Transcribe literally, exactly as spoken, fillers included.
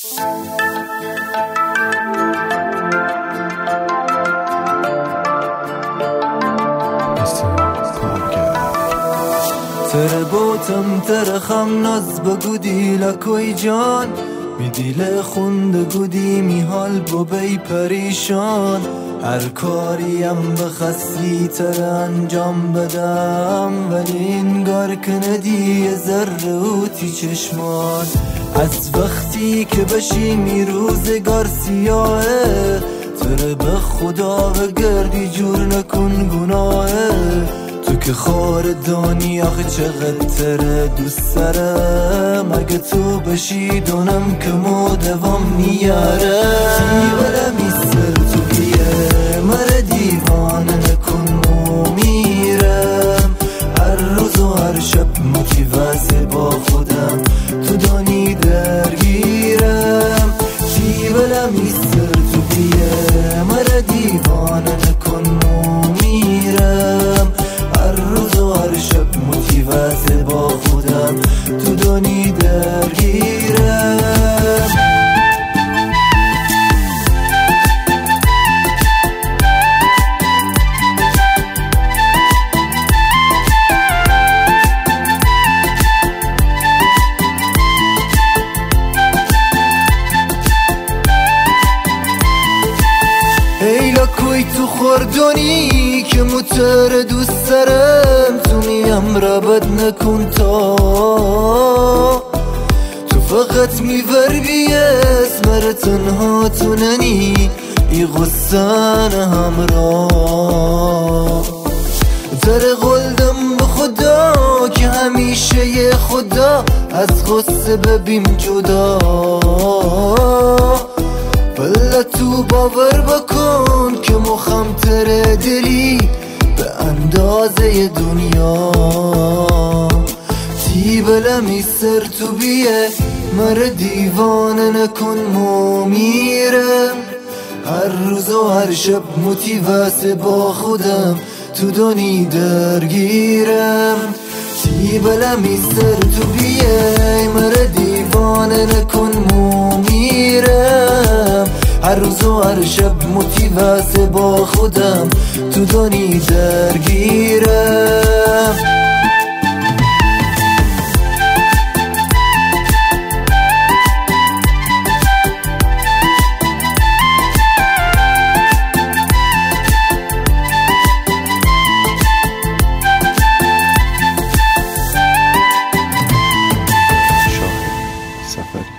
تر بوتم تر خم ناز بگو دیل کوی جان می دیل خونده گودی می حال بو بی پریشان هر کاریم بخستی تر انجام بدم ولی انگار کندی ذره اوتی چشمان از وقتی که بشی می روزگار سیاهه تر به خدا بگردی جور نکن گناهه تو که خار دانی آخه چقدر تره دوست دارم اگه تو بشی دونم که مو دوام میاره دیوانه میسر تو بیه مره دیوانه نکن مو میرم هر روز و هر شب موتیواسه با خودم تو دانی درگیرم دیوانه میسر تو بیه مره دیوانه نکن مو میرم هر روز و هر شب موتیواسه با خودم تو دانی درگیرم ای لکوی تو خوردونی که متر دوست دارم تو میم ربط نکن تا تو فقط میور بیس مره تنها تو ننی ای غصان همراه تر قلدم به خدا که همیشه یه خدا از غصه ببیم جدا بله تو باور بکن که مخم تر دلی به اندازه دنیا تی بله میسر تو بیه مره دیوانه نکن مو میرم هر روز و هر شب موتیواسه با خودم تو دانی درگیرم تی بله میسر تو بیه مره دیوانه نکن مو میرم هر روز و هر شب موتیواسه با خودم تو دانی درگیرم سفری